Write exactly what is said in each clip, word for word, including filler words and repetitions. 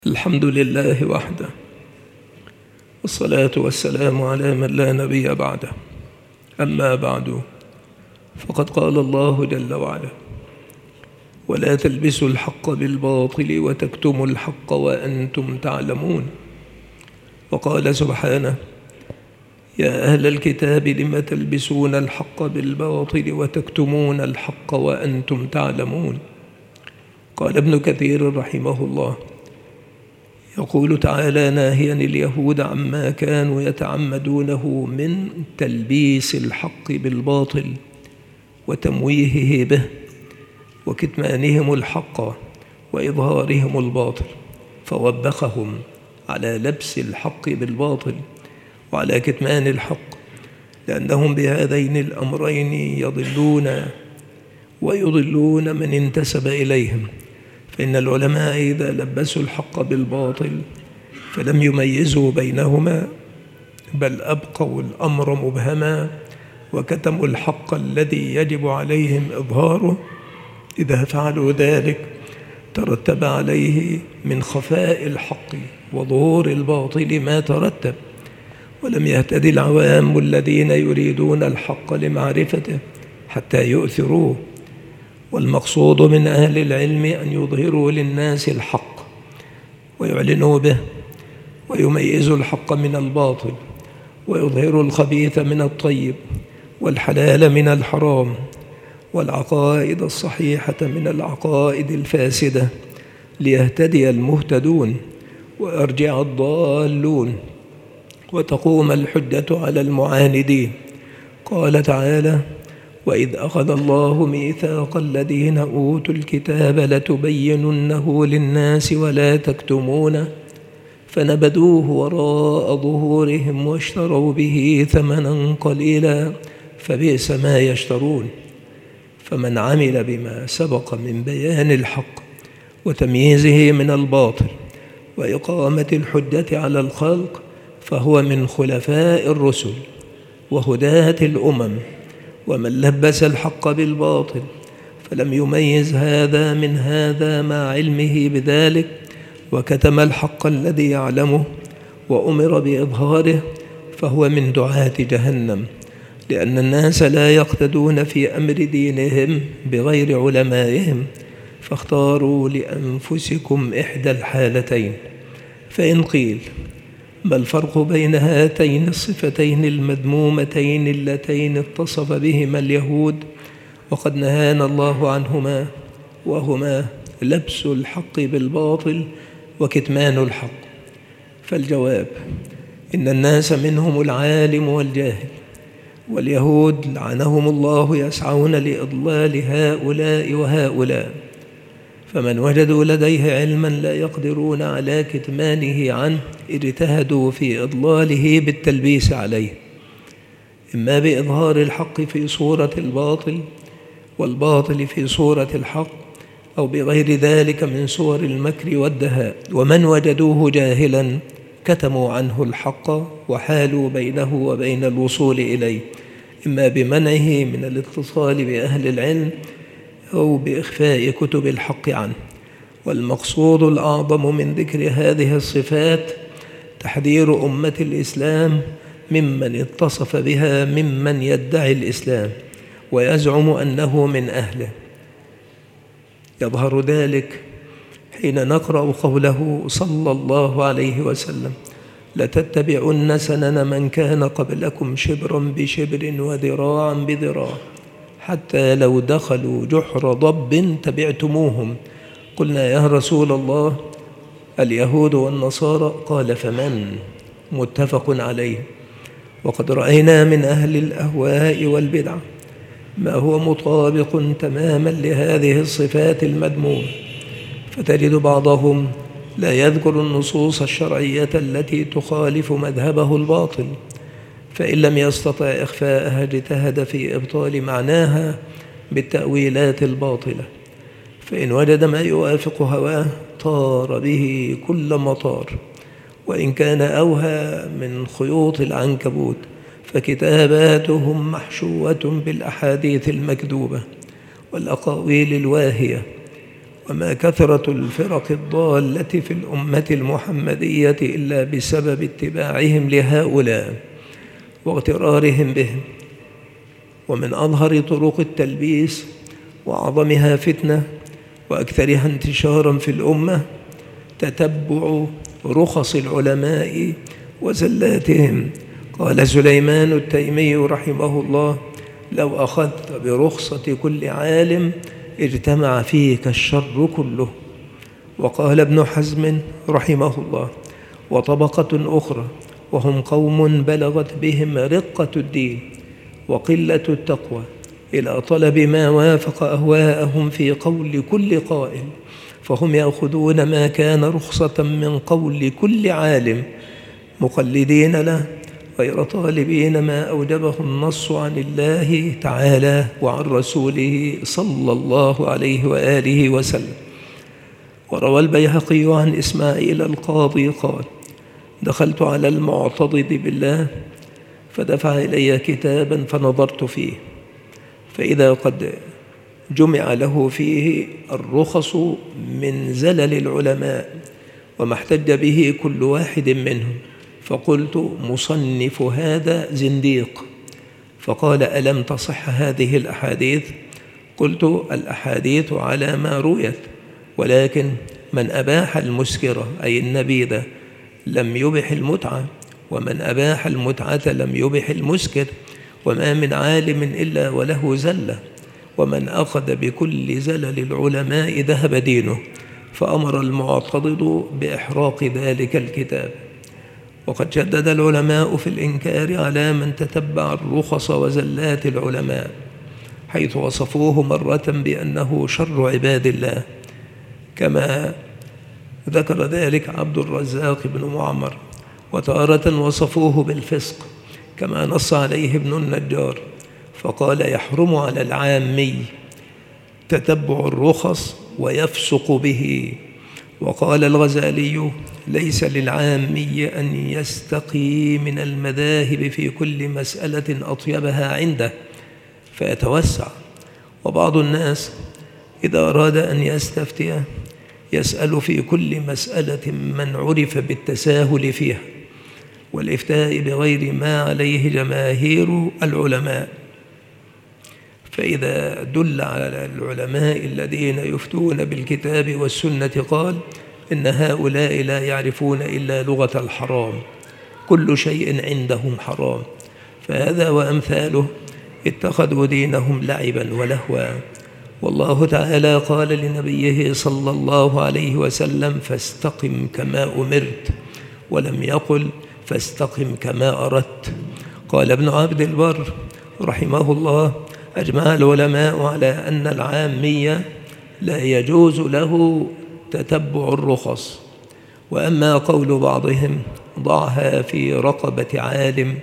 الحمد لله وحده، والصلاة والسلام على من لا نبي بعده. أما بعد، فقد قال الله جل وعلا: ولا تلبسوا الحق بالباطل وتكتموا الحق وأنتم تعلمون. وقال سبحانه: يا أهل الكتاب لم تلبسون الحق بالباطل وتكتمون الحق وأنتم تعلمون. قال ابن كثير رحمه الله، يقول تعالى ناهيا اليهود عما كانوا يتعمدونه من تلبيس الحق بالباطل وتمويهه به وكتمانهم الحق وإظهارهم الباطل، فوبخهم على لبس الحق بالباطل وعلى كتمان الحق، لأنهم بهذين الأمرين يضلون ويضلون من انتسب إليهم. فإن العلماء إذا لبسوا الحق بالباطل فلم يميزوا بينهما، بل أبقوا الأمر مبهما وكتموا الحق الذي يجب عليهم إظهاره. إذا فعلوا ذلك ترتب عليه من خفاء الحق وظهور الباطل ما ترتب، ولم يهتدي العوام الذين يريدون الحق لمعرفته حتى يؤثروه. والمقصود من أهل العلم أن يظهروا للناس الحق ويعلنوا به، ويميزوا الحق من الباطل، ويظهروا الخبيث من الطيب، والحلال من الحرام، والعقائد الصحيحة من العقائد الفاسدة، ليهتدي المهتدون ويرجع الضالون وتقوم الحجة على المعاندين. قال تعالى: وإذ أخذ الله ميثاق الذين أوتوا الكتاب لتبيننه للناس ولا تكتمونه فنبذوه وراء ظهورهم واشتروا به ثمنا قليلا فبئس ما يشترون. فمن عمل بما سبق من بيان الحق وتمييزه من الباطل وإقامة الحجة على الخلق فهو من خلفاء الرسل وهداة الأمم. ومن لبس الحق بالباطل فلم يميز هذا من هذا مع علمه بذلك، وكتم الحق الذي يعلمه وأمر بإظهاره، فهو من دعاة جهنم. لأن الناس لا يقتدون في أمر دينهم بغير علمائهم، فاختاروا لأنفسكم إحدى الحالتين. فإن قيل: ما الفرق بين هاتين الصفتين المذمومتين اللتين اتصف بهما اليهود وقد نهانا الله عنهما، وهما لبس الحق بالباطل وكتمان الحق؟ فالجواب: إن الناس منهم العالم والجاهل، واليهود لعنهم الله يسعون لإضلال هؤلاء وهؤلاء. فمن وجدوا لديه علما لا يقدرون على كتمانه عنه اجتهدوا في إضلاله بالتلبيس عليه، إما بإظهار الحق في صورة الباطل والباطل في صورة الحق، أو بغير ذلك من صور المكر والدهاء. ومن وجدوه جاهلا كتموا عنه الحق وحالوا بينه وبين الوصول إليه، إما بمنعه من الاتصال بأهل العلم أو بإخفاء كتب الحق عنه. والمقصود الأعظم من ذكر هذه الصفات تحذير أمة الإسلام ممن اتصف بها ممن يدعي الإسلام ويزعم أنه من أهله. يظهر ذلك حين نقرأ قوله صلى الله عليه وسلم: لتتبعن سنن من كان قبلكم شبرا بشبر وذراعا بذراع حتى لو دخلوا جحر ضب تبعتموهم. قلنا: يا رسول الله، اليهود والنصارى؟ قال: فمن؟ متفق عليه. وقد رأينا من أهل الأهواء والبدع ما هو مطابق تماما لهذه الصفات المذمومة، فتجد بعضهم لا يذكر النصوص الشرعية التي تخالف مذهبه الباطل، فإن لم يستطع إخفاءها اجتهد في إبطال معناها بالتأويلات الباطلة. فإن وجد ما يوافق هواه طار به كل مطار، وإن كان أوهى من خيوط العنكبوت فكتاباتهم محشوة بالأحاديث المكذوبة والأقاويل الواهية وما كثرة الفرق الضالة في الأمة المحمدية إلا بسبب اتباعهم لهؤلاء واغترارهم بهم. ومن أظهر طرق التلبيس وأعظمها فتنة وأكثرها انتشارا في الأمة تتبع رخص العلماء وزلاتهم. قال سليمان التيمي رحمه الله: لو أخذت برخصة كل عالم اجتمع فيك الشر كله. وقال ابن حزم رحمه الله: وطبقة أخرى وهم قوم بلغت بهم رقة الدين وقلة التقوى إلى طلب ما وافق أهواءهم في قول كل قائل، فهم يأخذون ما كان رخصة من قول كل عالم مقلدين له غير طالبين ما أوجبه النص عن الله تعالى وعن رسوله صلى الله عليه وآله وسلم. وروى البيهقي عن إسماعيل القاضي قال: دخلت على المعتضد بالله فدفع إلي كتابا فنظرت فيه، فإذا قد جمع له فيه الرخص من زلل العلماء وما احتج به كل واحد منهم، فقلت: مصنف هذا زنديق. فقال: ألم تصح هذه الأحاديث؟ قلت: الأحاديث على ما رويت، ولكن من أباح المسكرة أي النبيذ لم يبح المتعة، ومن أباح المتعة لم يبح المسكر، وما من عالم إلا وله زلة، ومن أخذ بكل زلل العلماء ذهب دينه. فأمر المعتضد بإحراق ذلك الكتاب. وقد شدد العلماء في الإنكار على من تتبع الرخص وزلات العلماء، حيث وصفوه مرة بأنه شر عباد الله، كما ذكر ذلك عبد الرزاق بن معمر، وتارة وصفوه بالفسق كما نص عليه ابن النجار، فقال: يحرم على العامي تتبع الرخص ويفسق به. وقال الغزالي: ليس للعامي أن يستقي من المذاهب في كل مسألة أطيبها عنده فيتوسع. وبعض الناس إذا أراد أن يستفتي يسأل في كل مسألة من عرف بالتساهل فيها والإفتاء بغير ما عليه جماهير العلماء، فإذا دل على العلماء الذين يفتون بالكتاب والسنة قال: إن هؤلاء لا يعرفون إلا لغة الحرام، كل شيء عندهم حرام. فهذا وأمثاله اتخذوا دينهم لعبا ولهوا. والله تعالى قال لنبيه صلى الله عليه وسلم: فاستقم كما أمرت، ولم يقل فاستقم كما أردت. قال ابن عبد البر رحمه الله: أجمع العلماء على أن العامية لا يجوز له تتبع الرخص. وأما قول بعضهم: ضعها في رقبة عالم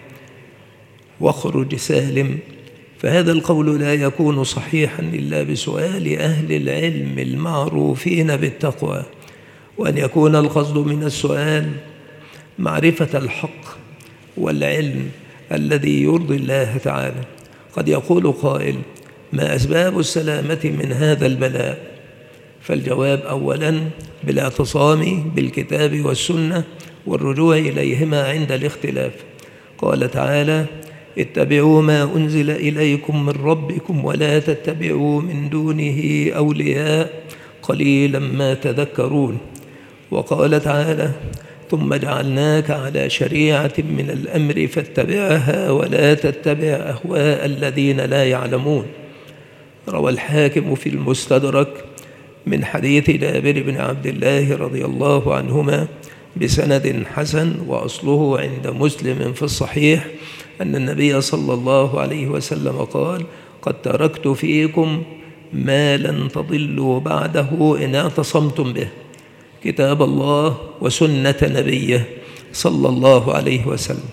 واخرج سالم، فهذا القول لا يكون صحيحا إلا بسؤال أهل العلم المعروفين بالتقوى، وأن يكون القصد من السؤال معرفة الحق والعلم الذي يرضي الله تعالى. قد يقول قائل: ما أسباب السلامة من هذا البلاء؟ فالجواب: أولا بالاعتصام بالكتاب والسنة والرجوع إليهما عند الاختلاف. قال تعالى: اتبعوا ما أنزل إليكم من ربكم ولا تتبعوا من دونه أولياء قليلا ما تذكرون. وقال تعالى: ثم جعلناك على شريعة من الأمر فاتبعها ولا تتبع أهواء الذين لا يعلمون. روى الحاكم في المستدرك من حديث جابر بن عبد الله رضي الله عنهما بسند حسن وأصله عند مسلم في الصحيح أن النبي صلى الله عليه وسلم قال: قد تركت فيكم ما لن تضلوا بعده إن اعتصمتم به، كتاب الله وسنة نبيه صلى الله عليه وسلم.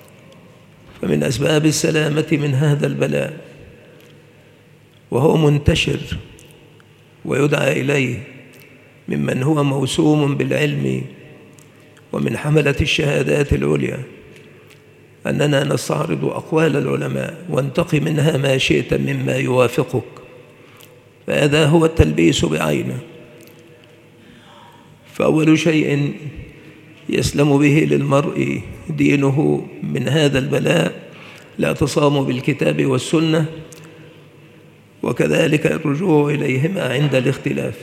فمن أسباب السلامة من هذا البلاء، وهو منتشر ويدعى إليه ممن هو موسوم بالعلم ومن حملة الشهادات العليا، أننا نستعرض أقوال العلماء وانتقي منها ما شئت مما يوافقك، فهذا هو التلبيس بعينه. فأول شيء يسلم به للمرء دينه من هذا البلاء الاعتصام بالكتاب والسنة، وكذلك الرجوع إليهما عند الاختلاف.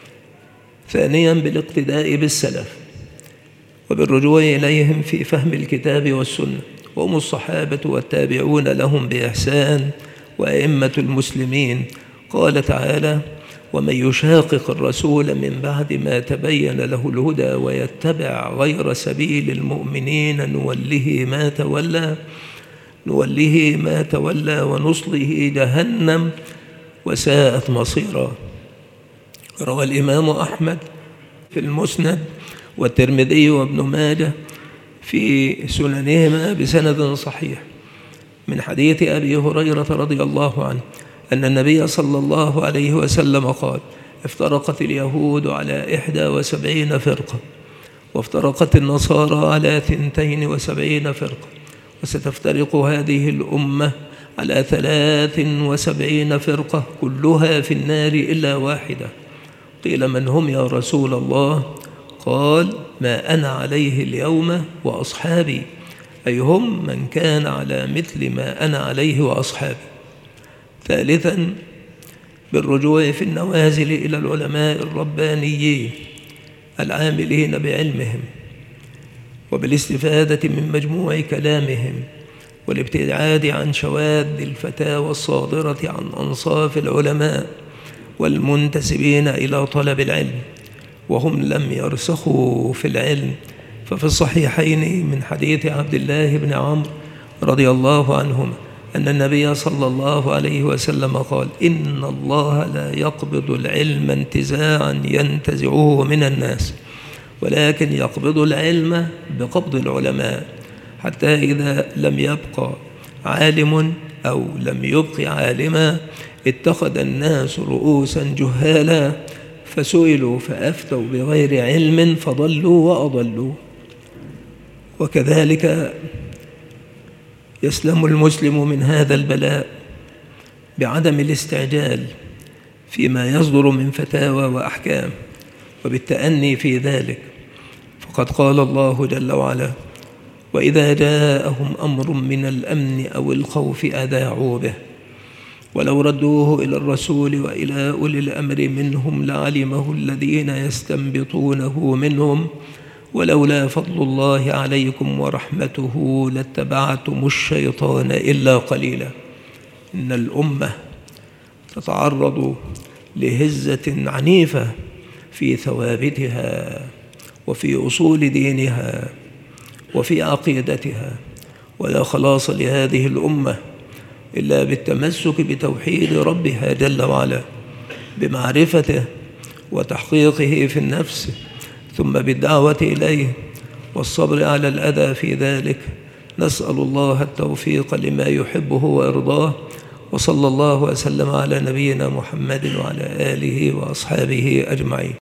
ثانيا بالاقتداء بالسلف وبالرجوع إليهم في فهم الكتاب والسنة، وهم الصحابة والتابعون لهم بإحسان وأئمة المسلمين. قال تعالى: ومن يشاقق الرسول من بعد ما تبين له الهدى ويتبع غير سبيل المؤمنين نوله ما تولى نوله ما تولى ونصله جهنم وساءت مصيرا. روى الإمام أحمد في المسند والترمذي وابن ماجه في سننهما بسند صحيح من حديث أبي هريرة رضي الله عنه أن النبي صلى الله عليه وسلم قال: افترقت اليهود على إحدى وسبعين فرقة، وافترقت النصارى على ثنتين وسبعين فرقة، وستفترق هذه الأمة على ثلاث وسبعين فرقة كلها في النار إلا واحدة. قيل: من هم يا رسول الله؟ قال: ما أنا عليه اليوم وأصحابي، أي هم من كان على مثل ما أنا عليه وأصحابي. ثالثا بالرجوع في النوازل إلى العلماء الربانيين العاملين بعلمهم، وبالاستفادة من مجموع كلامهم، والابتعاد عن شواذ الفتاوى الصادرة عن أنصاف العلماء والمنتسبين إلى طلب العلم وهم لم يرسخوا في العلم. ففي الصحيحين من حديث عبد الله بن عمرو رضي الله عنهما أن النبي صلى الله عليه وسلم قال: إن الله لا يقبض العلم انتزاعا ينتزعه من الناس، ولكن يقبض العلم بقبض العلماء، حتى إذا لم يبقى عالم أو لم يبق عالما اتخذ الناس رؤوسا جهالا فسئلوا فأفتوا بغير علم فضلوا وأضلوا. وكذلك يسلم المسلم من هذا البلاء بعدم الاستعجال فيما يصدر من فتاوى وأحكام، وبالتأني في ذلك. فقد قال الله جل وعلا: وإذا جاءهم أمر من الأمن أو الخوف أذاعوا به، ولو ردوه إلى الرسول وإلى أولي الأمر منهم لعلمه الذين يستنبطونه منهم، ولولا فضل الله عليكم ورحمته لاتبعتم الشيطان إلا قليلا. إن الأمة تتعرض لهزة عنيفة في ثوابتها وفي أصول دينها وفي عقيدتها، ولا خلاص لهذه الأمة إلا بالتمسك بتوحيد ربها جل وعلا، بمعرفته وتحقيقه في النفس، ثم بالدعوة إليه والصبر على الأذى في ذلك. نسأل الله التوفيق لما يحبه ويرضاه، وصلى الله وسلم على نبينا محمد وعلى آله وأصحابه أجمعين.